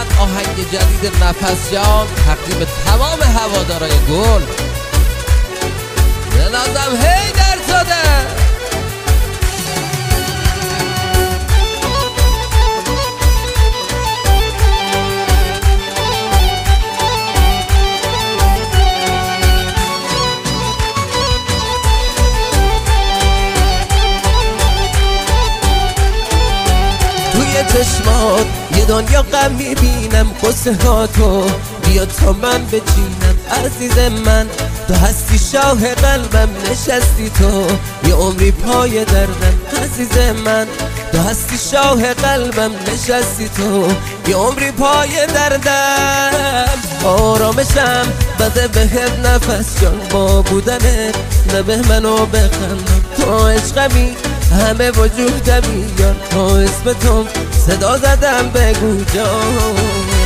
آهنگ جدید نفس جان تقدیم تمام هوادارای گل. نازم حیدرزاده. چشمات یه دنیا غم میبینم، قصه ها تو بیا تا من بچینم. عزیز من تو هستی شاه قلبم، نشستی تو یه عمری پای دردم. عزیز من تو هستی شاه قلبم، نشستی تو یه عمری پای دردم. آرامشم بده بهت نفس جان، با بودنت نبه منو بخندم. تو عشقمی همه وجودمی یار، تا اسم تو صدا زدم بگو جان.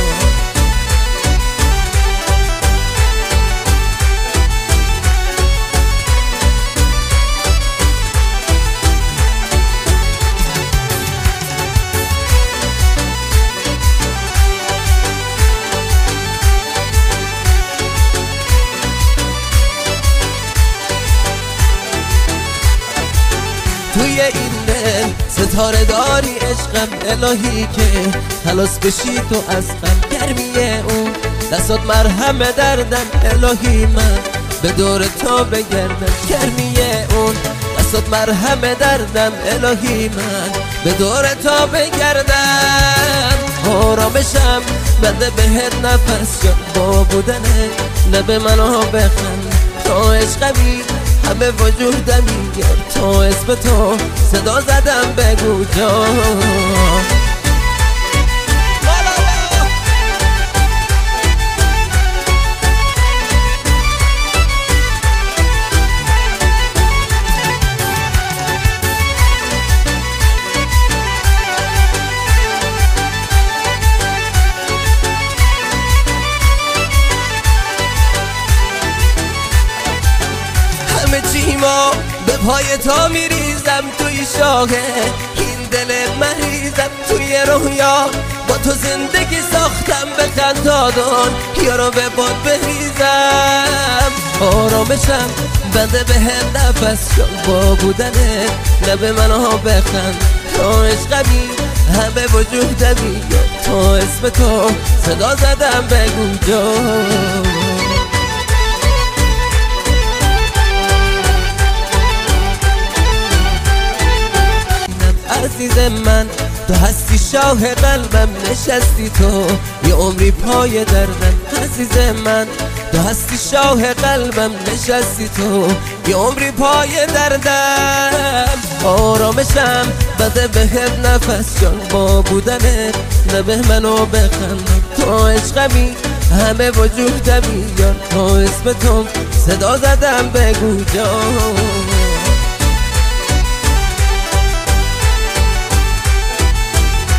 توی این دل ستاره داری عشقم، الهی که خلاص بشی تو از غم. گرمیه اون دستات مرهم دردم، الهی من به دور تو بگردم. گرمیه اون دستات مرهم دردم، الهی من به دور تو بگردم. آرامشم بده بهت نفس جان، با بودنه لب منو بخند. تو عشقمی همه وجودمی یار، تو اسم تو صدا زدم بگو جان. چیما به پای تا میریزم، توی شاهه این دل مریضم. توی رویا با تو زندگی ساختم، به خندادان یارو به باد بریزم. آرامشم بده به نفس جان، با بودنه لب منو بخند. تو عشقمی همه وجودمی یار، تو اسم تو صدا زدم بگو جان. عزیز من تو هستی شاه قلبم، نشستی تو یه عمری پای دردم. عزیز من تو هستی شاه قلبم، نشستی تو یه عمری پای دردم. آرامشم بده بهت نفس جان، با بودنت نبه منو بخندم. تو عشقمی همه وجودمی یار، تو اسم تو صدا زدم بگو جان.